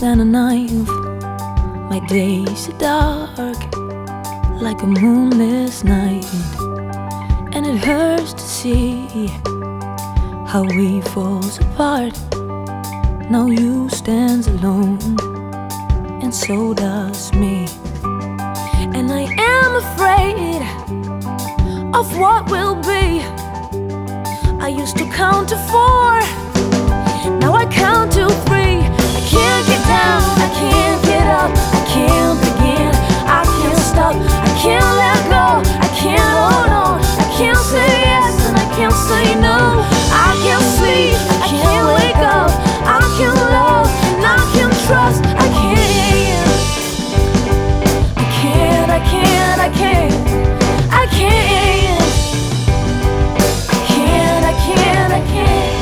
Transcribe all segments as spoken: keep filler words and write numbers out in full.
than a knife. My days are dark, like a moonless night, and it hurts to see how we falls apart. Now you stands alone, and so does me. And I am afraid of what will be. I used to count to four, now I count to three. I can't get down, I can't get up, I can't begin, I can't stop, I can't let go, I can't hold on, I can't say yes and I can't say no. I can't sleep, I can't wake up, I can't love and I can't trust. I can't, I can't, I can't, I can't, I can't, I can't, I can't, I can't.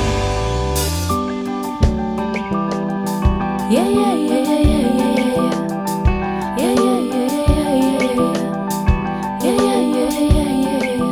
Yeah, yeah, yeah, yeah, yeah, yeah, yeah, yeah, yeah, yeah, yeah, yeah, yeah, yeah,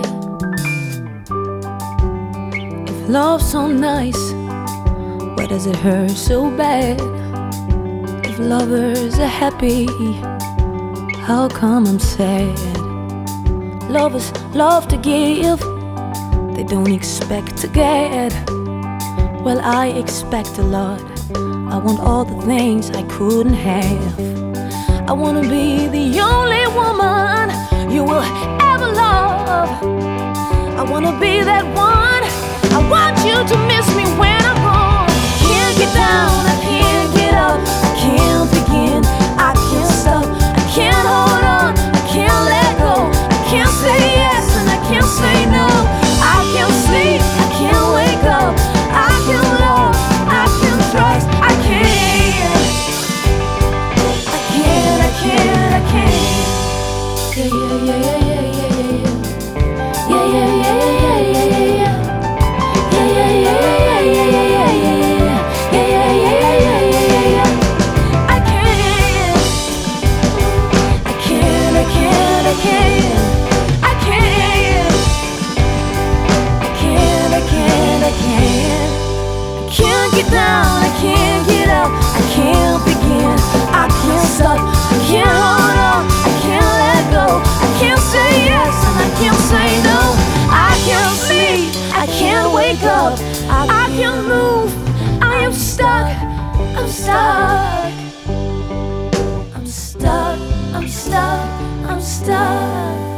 yeah. If love's so nice, why does it hurt so bad? If lovers are happy, how come I'm sad? Lovers love to give, they don't expect to get. Well, I expect a lot. I want all the things I couldn't have. I wanna be the only woman you will ever love. I wanna be that one. I want you to miss me when I'm gone. I can't get down, I can't get up, I can't begin, I can't stop, I can't hold on, I can't let go, I can't say yes and I can't say no. I can't sleep, I can't wake up, I can't love, I can't trust. I can't, I can't, I can't, I can't. Yeah, yeah, yeah, yeah, yeah, yeah, yeah. Yeah, yeah, yeah, yeah, yeah, yeah, yeah. Yeah, yeah, yeah, yeah, yeah, yeah, yeah, yeah. Yeah, yeah, yeah, yeah, yeah, yeah, yeah. I can't, I can't, I can't, I can't. I can't, I can't, I can't, I can't. I can't get down, I can't get up, I can't begin, I can't stop, I can't hold on, I can't let go, I can't say yes and I can't say no. I can't sleep, I can't wake up, I, I can't move, I am stuck, I'm stuck, I'm stuck, I'm stuck, I'm stuck.